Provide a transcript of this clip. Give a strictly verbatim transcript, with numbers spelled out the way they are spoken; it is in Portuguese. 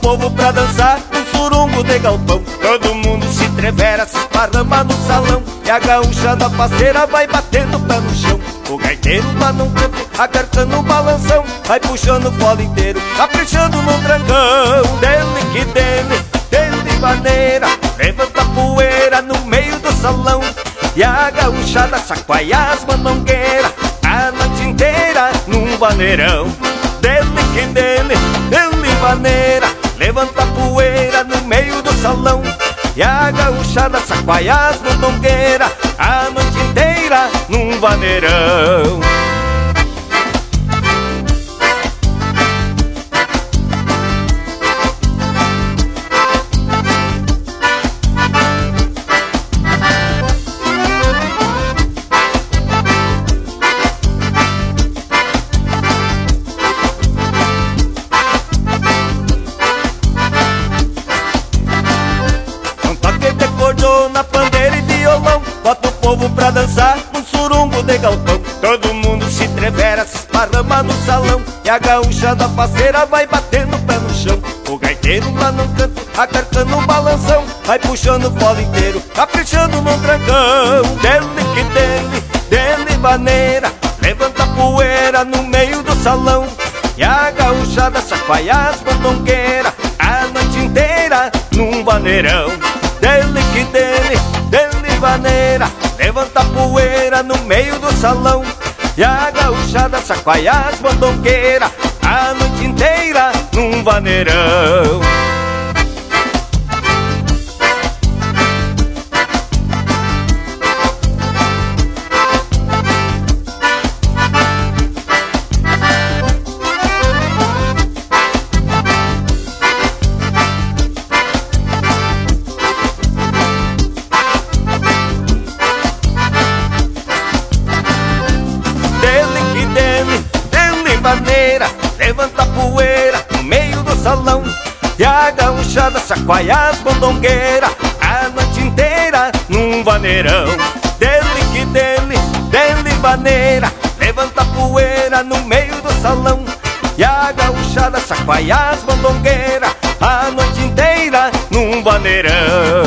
povo pra dançar um surungo de galpão. Todo mundo se entrevera, se esparrama no salão, e a gaúcha da parceira vai batendo o pé no chão. O gaiteiro lá num canto, acartando um balanção, vai puxando o fole inteiro, caprichando no trancão. Dele que dele, dele maneira, levanta a poeira no meio do salão, e a gaúchada chacoalha as mandongueiras a noite inteira num vaneirão. Dele que dele, dele maneira, levanta a poeira no meio do salão, e a gaúchada chacoalha as mandongueiras a noite inteira num vaneirão. Na pandeira e violão, bota o povo pra dançar um surungo de galpão. Todo mundo se entrevera, se esparrama no salão, e a gaúcha da parceira vai batendo o pé no chão. O gaiteiro lá no canto, acartando um balanção, vai puxando o fole inteiro, caprichando no trancão. Dele que dele, dele maneira, levanta a poeira no meio do salão, e a gaúchada chacoalha as mandongueiras a noite inteira num vaneirão. Dele que dele, dele vaneira, levanta a poeira no meio do salão, e a gaúchada chacoalha as mandongueiras a noite inteira num vaneirão. Levanta a poeira no meio do salão, e a gaúchada chacoalha as mandongueiras a noite inteira num vaneirão. Dele que dele, dele vaneira, levanta a poeira no meio do salão, e a gaúchada chacoalha as mandongueiras a noite inteira num vaneirão.